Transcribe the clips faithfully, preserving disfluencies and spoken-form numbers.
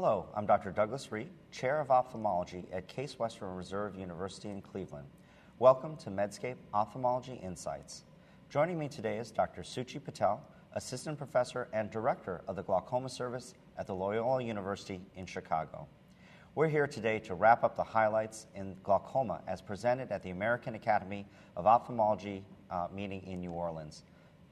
Hello, I'm Doctor Douglas Reed, Chair of Ophthalmology at Case Western Reserve University in Cleveland. Welcome to Medscape Ophthalmology Insights. Joining me today is Doctor Suchi Patel, Assistant Professor and Director of the Glaucoma Service at the Loyola University in Chicago. We're here today to wrap up the highlights in glaucoma as presented at the American Academy of Ophthalmology uh, meeting in New Orleans.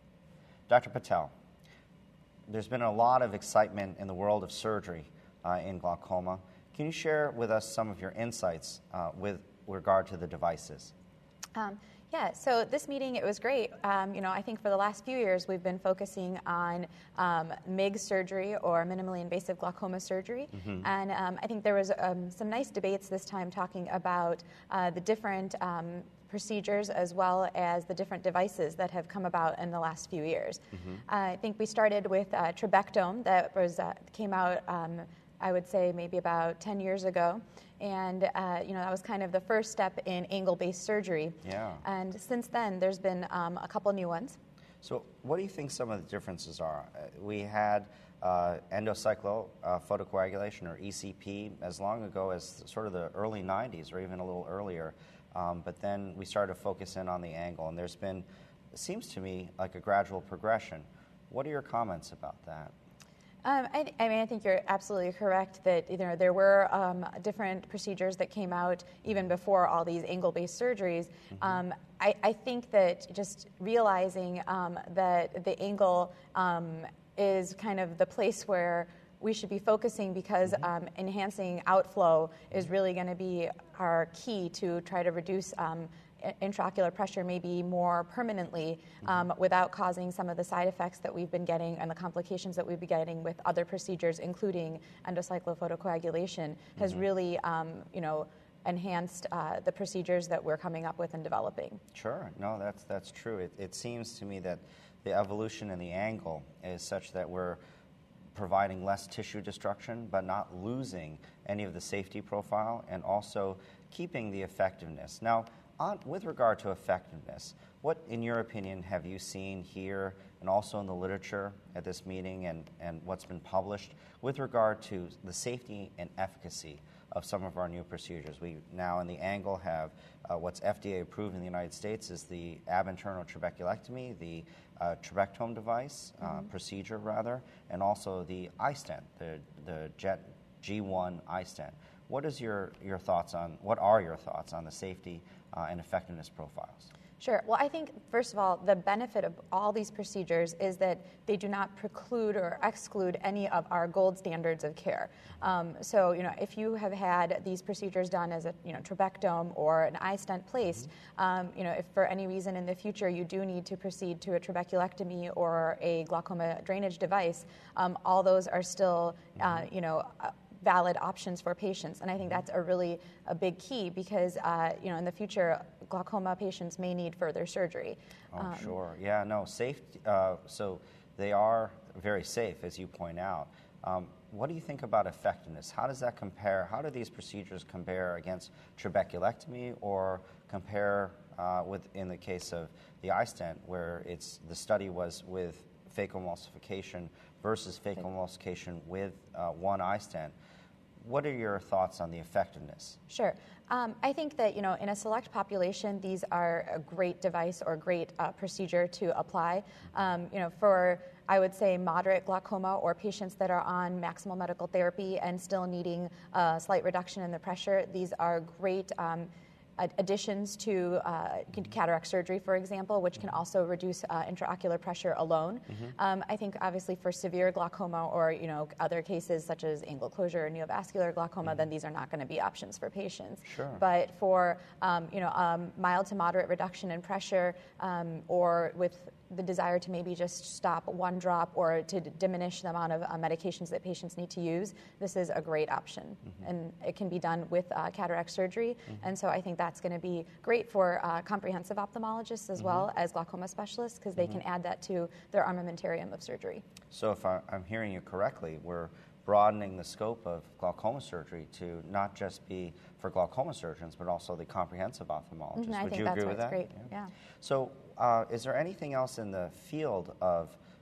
Doctor Patel, there's been a lot of excitement in the world of surgery uh, in glaucoma. Can you share with us some of your insights uh, with regard to the devices? Um, yeah, so this meeting, it was great. Um, you know, I think for the last few years, we've been focusing on um, M I G surgery or minimally invasive glaucoma surgery. Mm-hmm. And um, I think there was um, some nice debates this time talking about uh, the different um, procedures as well as the different devices that have come about in the last few years. Mm-hmm. uh, I think we started with uh, trabectome that was uh, came out, um, I would say, maybe about ten years ago. And, uh, you know, that was kind of the first step in angle-based surgery. Yeah. And since then, there's been um, a couple new ones. So what do you think some of the differences are? Uh, we had uh, endocyclo uh, photocoagulation, or E C P, as long ago as sort of the early nineties or even a little earlier. Um, but then we started to focus in on the angle, and there's been, it seems to me, like a gradual progression. What are your comments about that? Um, I, I mean, I think you're absolutely correct that you know there were um, different procedures that came out even before all these angle-based surgeries. Mm-hmm. Um, I, I think that just realizing um, that the angle um, is kind of the place where we should be focusing because mm-hmm. um, enhancing outflow is really going to be our key to try to reduce um, intraocular pressure maybe more permanently um, mm-hmm. without causing some of the side effects that we've been getting and the complications that we've been getting with other procedures, including endocyclophotocoagulation, mm-hmm. has really, um, you know, enhanced uh, the procedures that we're coming up with and developing. Sure. No, that's, that's true. It, it seems to me that the evolution in the angle is such that we're providing less tissue destruction, but not losing any of the safety profile and also keeping the effectiveness. Now, on, with regard to effectiveness, what, in your opinion, have you seen here and also in the literature at this meeting and, and what's been published with regard to the safety and efficacy of some of our new procedures? We now in the angle have uh, what's F D A approved in the United States is the ab internal trabeculectomy, the uh, trabectome device, uh, mm-hmm. procedure rather, and also the iStent, the, the Jet G one iStent. What is your, your thoughts on, what are your thoughts on the safety uh, and effectiveness profiles? Sure. Well, I think, first of all, the benefit of all these procedures is that they do not preclude or exclude any of our gold standards of care. Um, so, you know, if you have had these procedures done as a, you know, trabectome or an iStent placed, mm-hmm. um, you know, if for any reason in the future you do need to proceed to a trabeculectomy or a glaucoma drainage device, um, all those are still, uh, you know, uh, valid options for patients. And I think that's a really a big key because, uh, you know, in the future, glaucoma patients may need further surgery. Oh, um, sure. Yeah, no, safe. Uh, so they are very safe, as you point out. Um, what do you think about effectiveness? How does that compare? How do these procedures compare against trabeculectomy or compare uh, with, in the case of the iStent, where it's the study was with phacoemulsification versus phacoemulsification with uh, one iStent? What are your thoughts on the effectiveness? Sure. Um, I think that, you know, in a select population, these are a great device or great uh, procedure to apply. Um, you know, for, I would say, moderate glaucoma or patients that are on maximal medical therapy and still needing a slight reduction in the pressure, these are great um, additions to uh, cataract surgery, for example, which can also reduce uh, intraocular pressure alone. Mm-hmm. Um, I think obviously for severe glaucoma or you know other cases such as angle closure or neovascular glaucoma, mm-hmm. then these are not going to be options for patients. Sure. But for um, you know um, mild to moderate reduction in pressure um, or with the desire to maybe just stop one drop or to d- diminish the amount of uh, medications that patients need to use, this is a great option. Mm-hmm. And it can be done with uh, cataract surgery. Mm-hmm. And so I think that's going to be great for uh, comprehensive ophthalmologists as mm-hmm. well as glaucoma specialists because they mm-hmm. can add that to their armamentarium of surgery. So if I, I'm hearing you correctly, we're broadening the scope of glaucoma surgery to not just be for glaucoma surgeons, but also the comprehensive ophthalmologists. Mm-hmm. I Would think you that's agree with that? Great. Yeah. So uh, is there anything else in the field of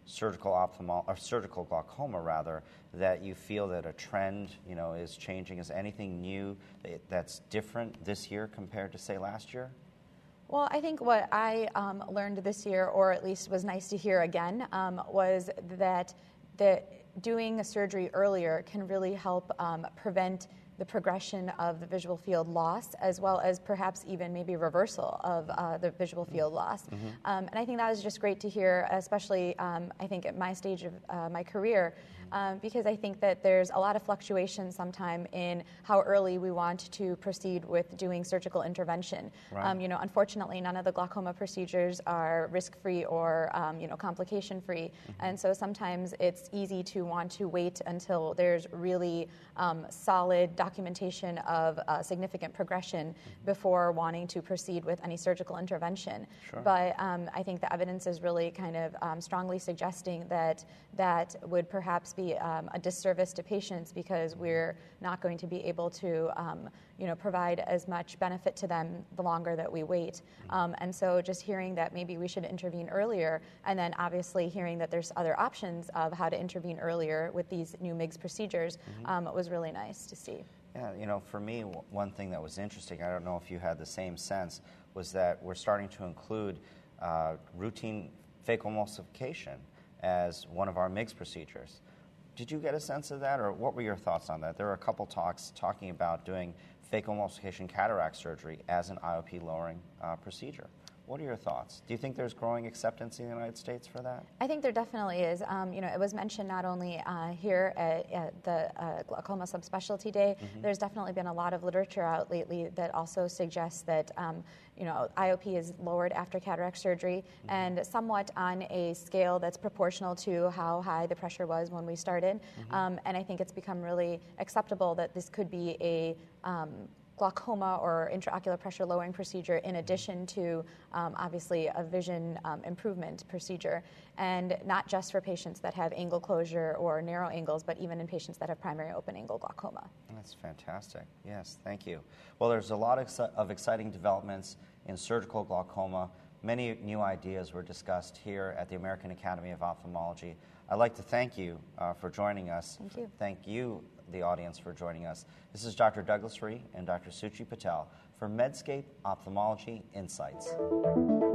surgical ophthalmo- or surgical glaucoma rather, that you feel that a trend, you know, is changing? Is anything new that's different this year compared to, say, last year? Well, I think what I um, learned this year, or at least was nice to hear again, um, was that the doing a surgery earlier can really help um, prevent the progression of the visual field loss, as well as perhaps even maybe reversal of uh, the visual field loss. Mm-hmm. um, and I think that was just great to hear, especially um, I think at my stage of uh, my career, um, because I think that there's a lot of fluctuation sometime in how early we want to proceed with doing surgical intervention. Right. Um, you know, unfortunately, none of the glaucoma procedures are risk-free or um, you know, complication-free, mm-hmm. and so sometimes it's easy to want to wait until there's really um, solid documentation of uh, significant progression mm-hmm. before wanting to proceed with any surgical intervention. Sure. But um, I think the evidence is really kind of um, strongly suggesting that that would perhaps be um, a disservice to patients, because we're not going to be able to um, you know, provide as much benefit to them the longer that we wait. Mm-hmm. Um, and so just hearing that maybe we should intervene earlier, and then obviously hearing that there's other options of how to intervene earlier with these new MIGS procedures mm-hmm. um, was really nice to see. Yeah, you know, for me, w- one thing that was interesting, I don't know if you had the same sense, was that we're starting to include uh, routine phacoemulsification as one of our MIGS procedures. Did you get a sense of that, or what were your thoughts on that? There were a couple talks talking about doing phacoemulsification cataract surgery as an I O P lowering uh, procedure. What are your thoughts? Do you think there's growing acceptance in the United States for that? I think there definitely is. Um, you know, it was mentioned not only uh, here at, at the uh, Glaucoma Subspecialty Day. Mm-hmm. There's definitely been a lot of literature out lately that also suggests that um, you know, I O P is lowered after cataract surgery, mm-hmm. and somewhat on a scale that's proportional to how high the pressure was when we started. Mm-hmm. Um, and I think it's become really acceptable that this could be a um, glaucoma or intraocular pressure lowering procedure in addition to um, obviously a vision um, improvement procedure, and not just for patients that have angle closure or narrow angles, but even in patients that have primary open angle glaucoma. That's fantastic. Yes, thank you. Well, there's a lot of, of exciting developments in surgical glaucoma. Many new ideas were discussed here at the American Academy of Ophthalmology. I'd like to thank you uh, for joining us. Thank you. Thank you, the audience, for joining us. This is Doctor Douglas Rhee and Doctor Suchi Patel for Medscape Ophthalmology Insights.